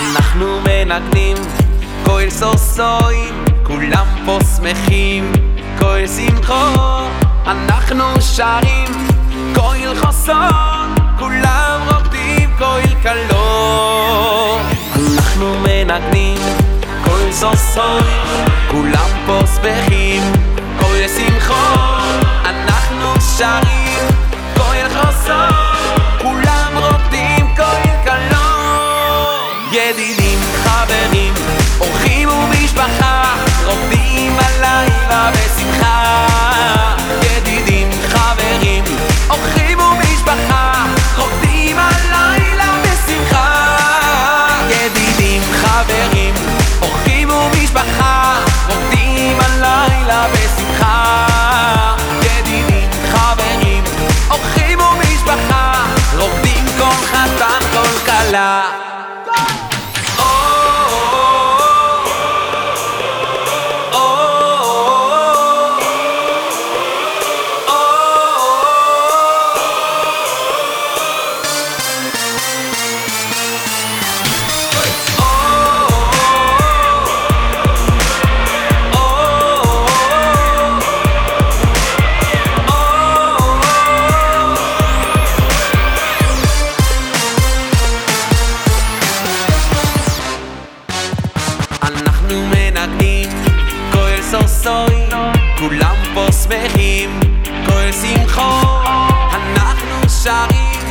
אנחנו מנגנים כל סוסוי, כולם פה שמחים כל שמחו, אנחנו שרים כל חוסון, כולם רוקדים כל קלו. אנחנו מנגנים כל סוסוי, כולם פה שמחים כל שמחו, אנחנו שרים כל חוסון, כולם רוקדים כל קלו. ידידים, חברים, אורחים ומשפחה, רוקדים הלילה בשמחה. ידידים, חברים, אורחים ומשפחה, רוקדים הלילה בשמחה. ידידים, חברים, אורחים ומשפחה, רוקדים הלילה בשמחה. ידידים, חברים, אורחים ומשפחה, רוקדים כל חתן כל כלה. אנחנו מנגנים כל סוסוי, כולם פה שמחים כל שמחו, אנחנו שרים